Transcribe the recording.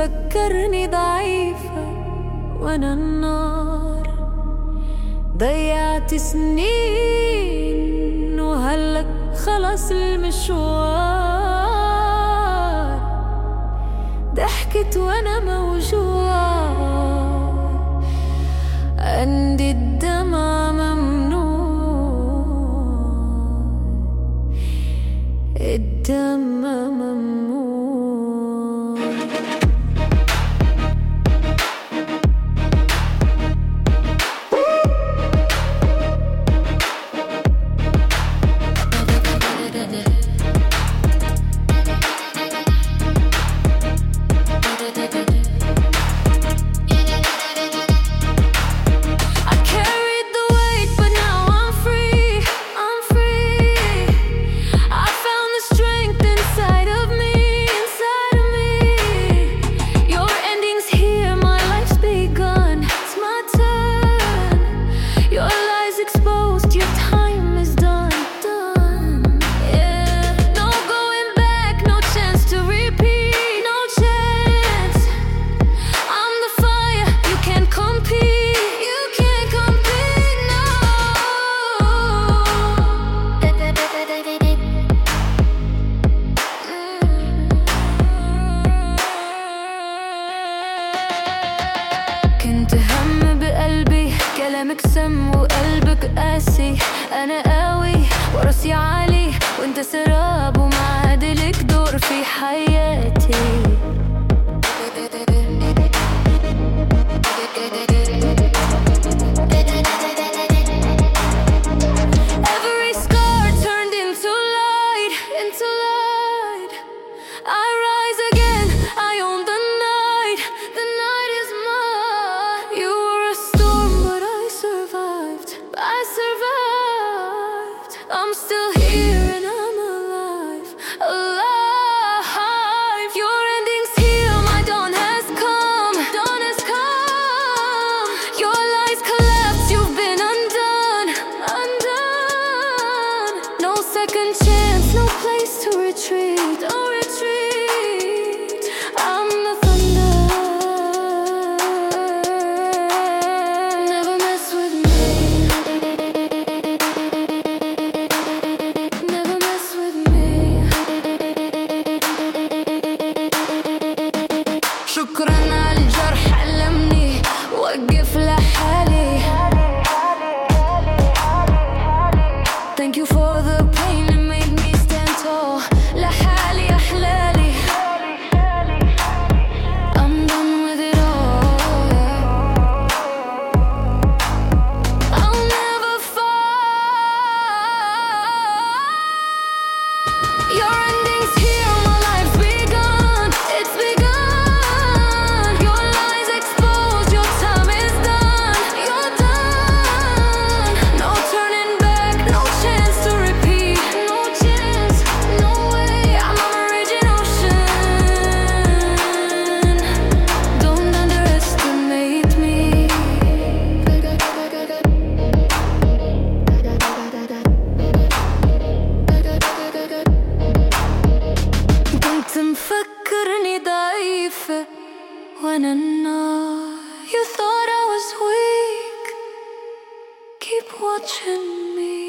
مفكرني ضعيفة وانا النار. ضيعت سنين وهلك خلص المشوار. ضحكت وانا موجوع، عندي الدمع ممنوع، الدم ممنوع. كنت هم بقلبي، كلامك سم وقلبك قاسي. أنا قوي وراسي عالي وانت سراب وما عادلك دور في حياتي. Every scar turned into light, into light. I rise again, I own the night. The night is mine. You were a storm, but I survived. I survived. I'm still here and I'm alive, alive. Your ending's here, my dawn has come, dawn has come. Your lies collapse, you've been undone, undone. No second chance, no place to retreat, no retreat. I'm the thunder. Never mess with me. Never mess with me. شكرا على الجرح، علمني وقف لحالي. Thank you for the pain that made me stand tall. لحالي أحلالي. I'm done with it all. I'll never fall. Your ending's here, my life's begun. It's begun. Your lies exposed, your time is done. You're done. No turning back, no chance to repeat. No chance, no way. I'm a raging ocean. Don't underestimate me. كنت مفكرني ضعيفة وانا النار. You thought I was weak. Keep watching me.